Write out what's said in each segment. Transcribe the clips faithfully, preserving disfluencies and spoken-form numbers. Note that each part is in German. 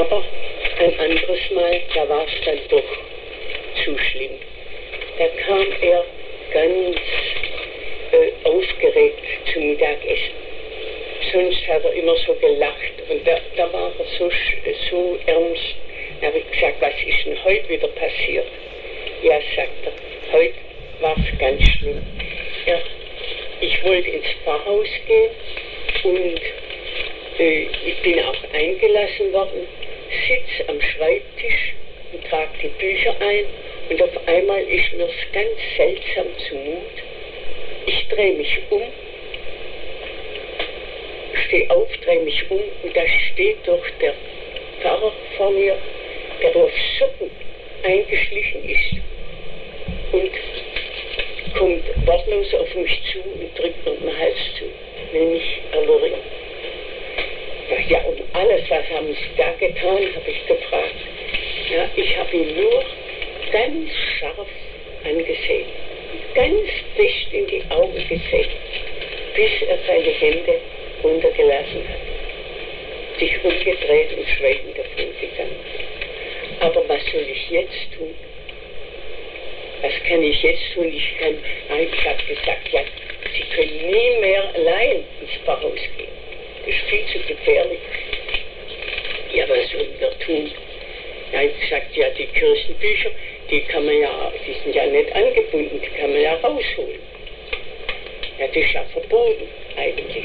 Aber ein anderes Mal, da war es dann doch zu schlimm. Da kam er ganz äh, aufgeregt zum Mittagessen. Sonst hat er immer so gelacht und da, da war er so, so ernst. Da habe ich gesagt, was ist denn heute wieder passiert? Ja, sagt er, heute war es ganz schlimm. Ja, ich wollte ins Pfarrhaus gehen und äh, ich bin auch eingelassen worden, sitze am Schreibtisch und trage die Bücher ein und auf einmal ist mir ganz seltsam zumut. Ich drehe mich um, stehe auf, drehe mich um und da steht doch der Pfarrer vor mir, der auf Socken eingeschlichen ist und kommt wortlos auf mich zu und drückt mir den Hals zu, nämlich erlöring. Ja, und alles, was haben Sie da getan, habe ich gefragt. Ja, ich habe ihn nur ganz scharf angesehen, ganz fest in die Augen gesehen, bis er seine Hände runtergelassen hat, sich umgedreht und schweigend davon gegangen. Aber was soll ich jetzt tun? Was kann ich jetzt tun? Ich kann, ich habe gesagt, ja, Sie können nie mehr allein ins Pfarrhaus gehen. Das ist viel zu gefährlich. Ja, was sollen wir tun? Ja, ich gesagt, ja, die Kirchenbücher, die kann man ja, die sind ja nicht angebunden, die kann man ja rausholen. Ja, das ist ja verboten, eigentlich.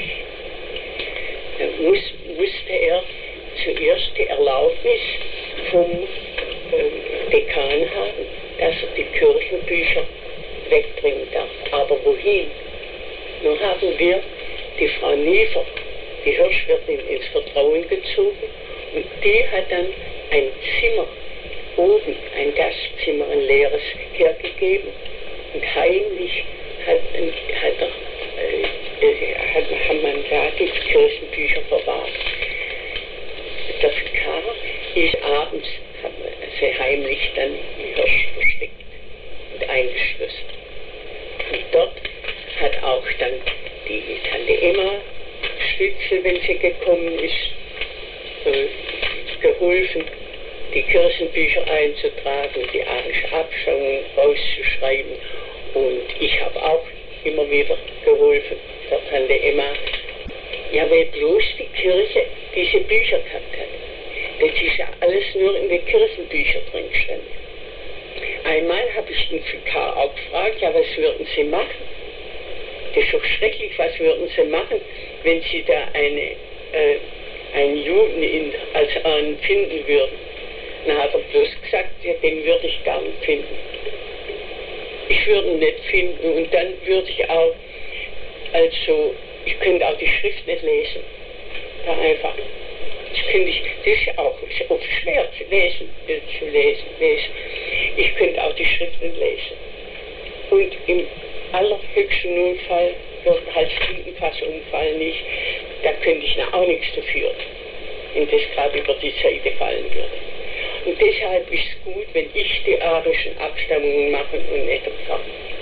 Dann muss, musste er zuerst die Erlaubnis vom äh, Dekan haben, dass er die Kirchenbücher wegbringen darf. Aber wohin? Nun haben wir die Frau Niefer, die Hirschwirtin, ins Vertrauen gezogen und die hat dann ein Zimmer oben, ein Gastzimmer, ein leeres, hergegeben und heimlich hat, hat, er, äh, hat, hat man da die Kirchenbücher verwahrt. Der Vikar ist abends, hat sie heimlich dann im Hirsch versteckt und eingeschlossen. Und dort hat auch dann die Tante Emma Stützel, wenn sie gekommen ist, äh, geholfen, die Kirchenbücher einzutragen, die Abschauungen rauszuschreiben. Und ich habe auch immer wieder geholfen, der Tante Emma. Ja, weil bloß die Kirche diese Bücher gehabt hat. Das ist ja alles nur in den Kirchenbüchern drin gestanden. Einmal habe ich den Vikar auch gefragt, ja, was würden Sie machen? Das ist doch schrecklich, was würden Sie machen, wenn Sie da eine, äh, einen Juden in, als Ahnen finden würden? Dann hat er bloß gesagt, ja, den würde ich gar nicht finden. Ich würde ihn nicht finden und dann würde ich auch, also, ich könnte auch die Schrift nicht lesen. Da einfach. Das könnte ich, das ist ja auch ist oft schwer zu lesen, zu lesen, lesen. Ich könnte auch die Schrift nicht lesen. Und im allerhöchsten Notfall, halt Stundenfassunfall nicht, da könnte ich auch nichts dafür, wenn das gerade über die Seite fallen würde. Und deshalb ist es gut, wenn ich die arischen Abstammungen mache und nicht der Pfarrer.